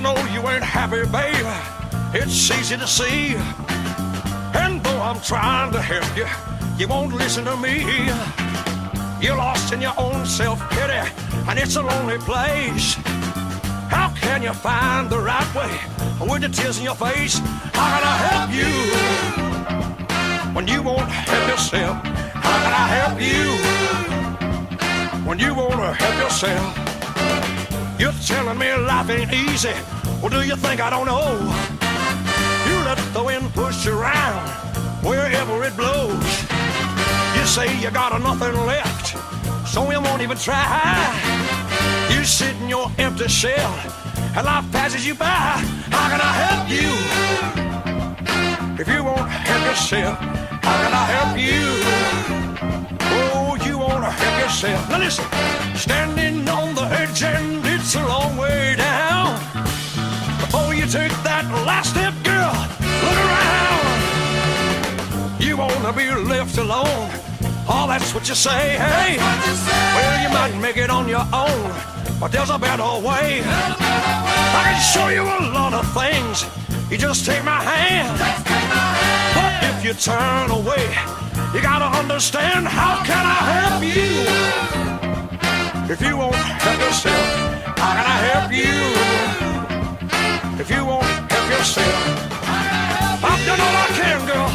know you ain't happy, babe. It's easy to see. And though I'm trying to help you, you won't listen to me. You're lost in your own self-pity, and it's a lonely place. How can you find the right way with the tears in your face? How can I help you when you won't help yourself? How can I help you when you won't help yourself? You're telling me life ain't easy. Well, do you think I don't know? You let the wind push you around wherever it blows. You say you got nothing left, so you won't even try. You sit in your empty shell and life passes you by. How can I help you if you won't help yourself? How can I help you? Oh, you won't help yourself. Now listen, standing on the edge and it's a long way down. Before you take that last step, girl, look around. You wanna be left alone? Oh, that's what you say, hey. Well, you might make it on your own, but there's a better way. I can show you a lot of things. You just take my hand. But if you turn away, you gotta understand. How can I help you if you won't help yourself? How can I help you if you won't help yourself? I've done all I can, girl.